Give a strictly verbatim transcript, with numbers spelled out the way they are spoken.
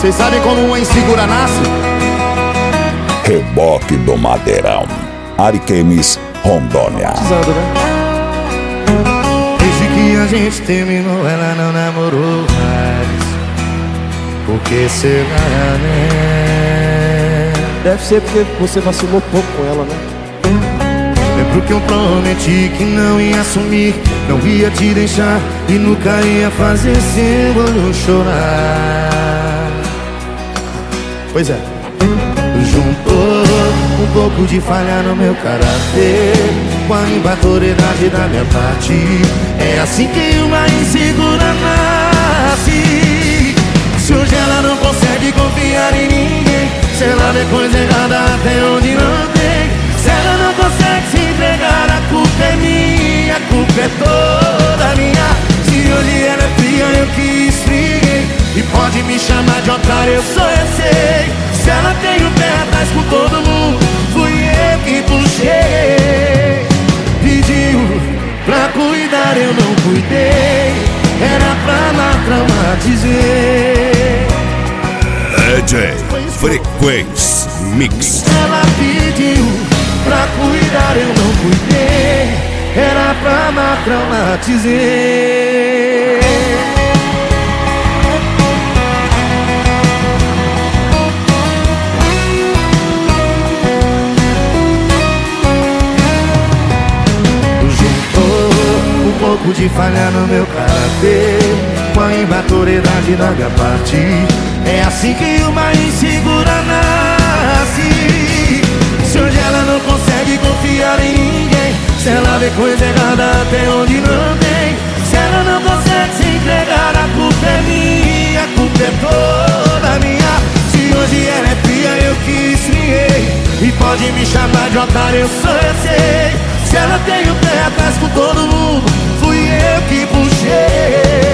Vocês sabem como uma insegura nasce? Reboque do Madeirão, Ariquemes, Rondônia. Precisando, né? Desde que a gente terminou, ela não namorou mais. Por que será, né? Deve ser porque você vacilou pouco com ela, né? Lembro que eu prometi que não ia assumir, não ia te deixar e nunca ia fazer seu olho chorar. Pois é. Juntou um pouco de falha no meu caráter com a imaturidade da minha parte. É assim que uma insegura nasce. Se hoje ela não consegue confiar em ninguém, se ela vê coisa errada até onde não tem, se ela não consegue se entregar, a culpa é minha, a culpa é toda minha. Se hoje ela é fria, eu que esfriei, e pode me chamar de otário, eu só eu sei. Se ela tem o pé atrás com todo mundo, fui eu que puxei. Pediu pra cuidar, eu não cuidei, era pra lá traumatizei. D J Frequência Mix. Ela pediu pra cuidar, eu não cuidei, era pra lá traumatizei. Um pouco de falha no meu caráter com a imaturidade da minha parte. É assim que uma insegura nasce. Se hoje ela não consegue confiar em ninguém, se ela vê coisa errada até onde não tem, se ela não consegue se entregar, a culpa é minha, a culpa é toda minha. Se hoje ela é fria, eu que esfriei, e pode me chamar de otário, eu só eu sei. Se ela tem o pé atrás com todo mundo, fui eu que puxei.